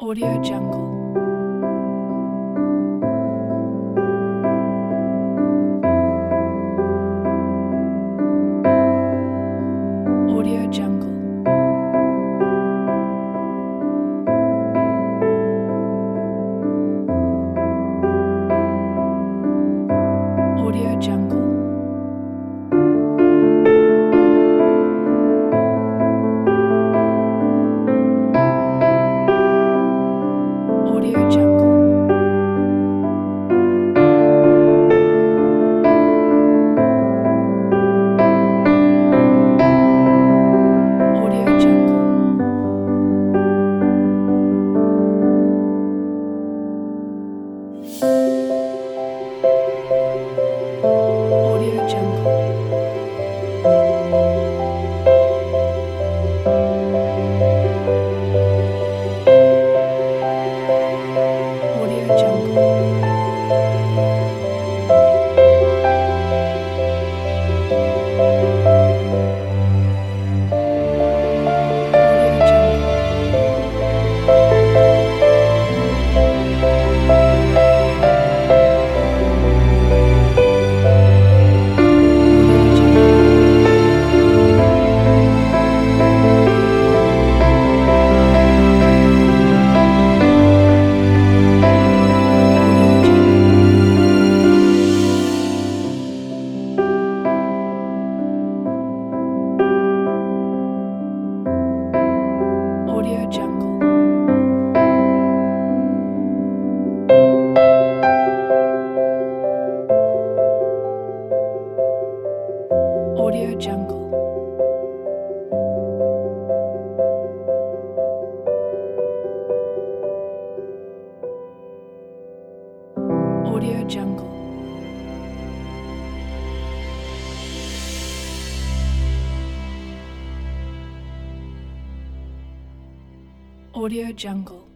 Audio Jungle. Audio Jungle. Audio Jungle. Audio Jungle. Audio Jungle. Audio Jungle. Audio Jungle. Audio Jungle. Audio Jungle. Audio Jungle. Audio Jungle. Audio Jungle. Audio Jungle. Audio Jungle.